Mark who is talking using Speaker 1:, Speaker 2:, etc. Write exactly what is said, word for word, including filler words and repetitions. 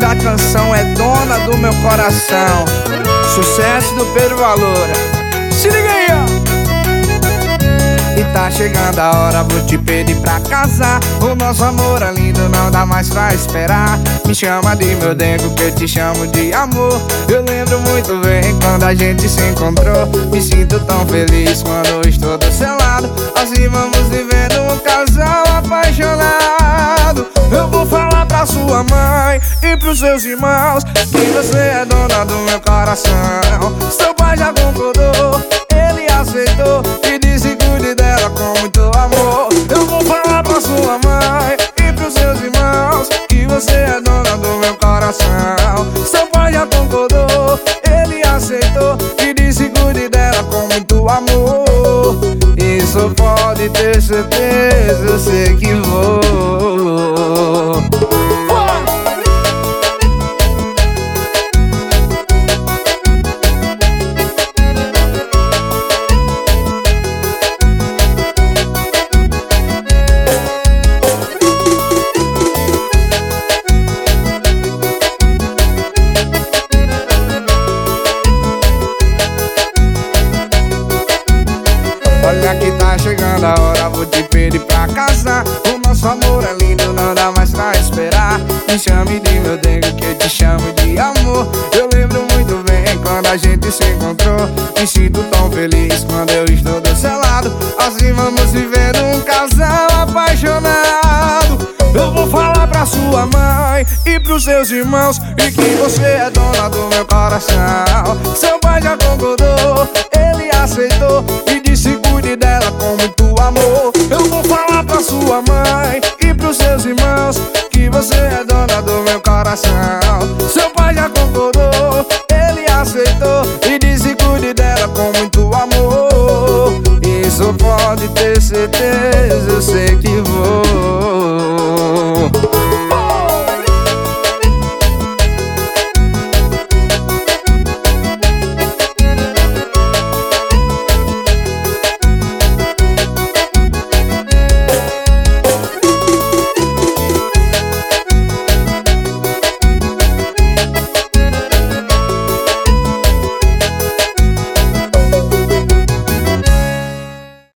Speaker 1: da canção é Dona do Meu Coração. Sucesso do Pedro Valora. Se liga aí, ó. E tá chegando a hora, vou te pedir pra casar. O nosso amor é lindo, não dá mais pra esperar. Me chama de meu dengo que eu te chamo de amor. Eu lembro muito bem quando a gente se encontrou. Me sinto tão feliz quando eu estou do seu lado. Assim vamos vivendo um casal apaixonado. Eu vou falar pra sua mãe e pros seus irmãos que você é dona do meu coração. Seu pai já concordou, ele aceitou e disse que cuide dela com muito amor. Eu vou falar pra sua mãe e pros seus irmãos que você é dona do meu coração. Seu pai já concordou, ele aceitou e disse que cuide dela com muito amor. Isso pode ter certeza, eu sei que vou. Olha que tá chegando a hora, vou te pedir pra casar. O nosso amor é lindo, não dá mais pra esperar. Me chame de meu dengo que eu te chamo de amor. Eu lembro muito bem quando a gente se encontrou. Me sinto tão feliz quando eu estou do seu lado. Assim vamos viver um casal apaixonado. Eu vou falar pra sua mãe e pros seus irmãos e que você é dona do meu coração. Seu pai já concordou, ele aceitou e disse cuide dela com muito amor. Eu vou falar pra sua mãe e pros seus irmãos que você é dona do meu coração. Seu pai já concordou, ele aceitou e disse cuide dela com muito amor. Isso pode ter certeza.